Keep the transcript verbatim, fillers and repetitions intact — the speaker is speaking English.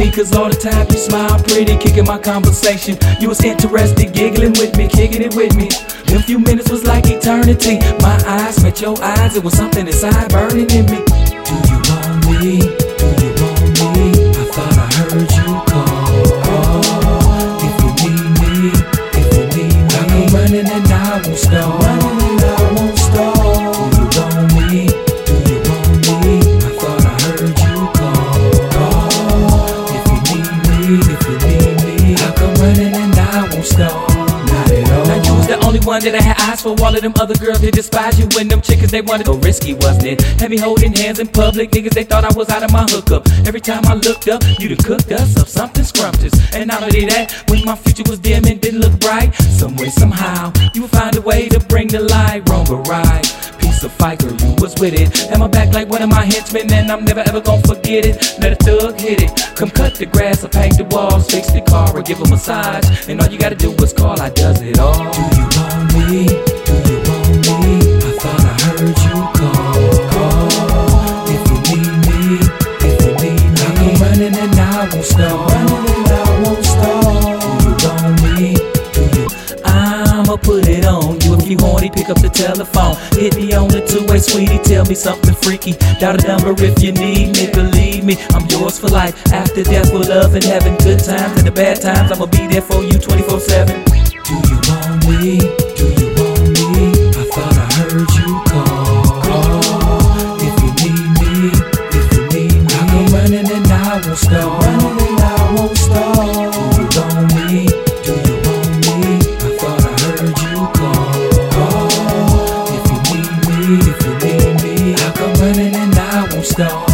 me, cause all the time you smile pretty, kicking my conversation. You was interested, giggling with me, kicking it with me. Them few minutes was like eternity. My eyes met your eyes, it was something inside burning in me. Do you want me? Do you want me? I thought I heard you call. If you need me, if you need me, I come running and I won't stop. Running and I won't stop. Do you want me? Do you want me? I thought I heard you call. If you need me, if you need me, I come running and I won't stop. Not at all. Now you was the only one that I had eyes for. All of them other girls, they despise you. When them chickens, they wanted to go risky, wasn't it? Had me holding hands in public. Niggas, they thought I was out of my hookup. Every time I looked up, you done cooked us up something scrumptious. And not only that, when my future was dim and didn't look bright, some way, somehow, you would find a way to bring the light. Wrong or right, piece of fight, girl, you was with it. Had my back like one of my henchmen, and I'm never ever gonna forget it. Let a thug hit it. Come cut the grass or paint the walls, fix the car or give a massage. And all you gotta do is call, I does it all. Do you want me? Do you want me? I thought I heard you call. Call. If you need me, if you need me, I come running and I won't stop. Running and I won't stop. Do you want me? Do you? I'ma put it on you. If you horny, pick up the telephone. Hit me on the two-way, sweetie. Tell me something freaky. Dial the number if you need me. Believe me, I'm yours for life. After death, we're loving, having good times. And the bad times, I'ma be there for you twenty-four seven. Do you want me? Do you want me? I thought I heard you call. Call. If you need me, if you need me, I come running and I won't stop. Running and I won't stop. Do you want me? Do you want me? I thought I heard you call. Call. If you need me, if you need me, I come running and I won't stop.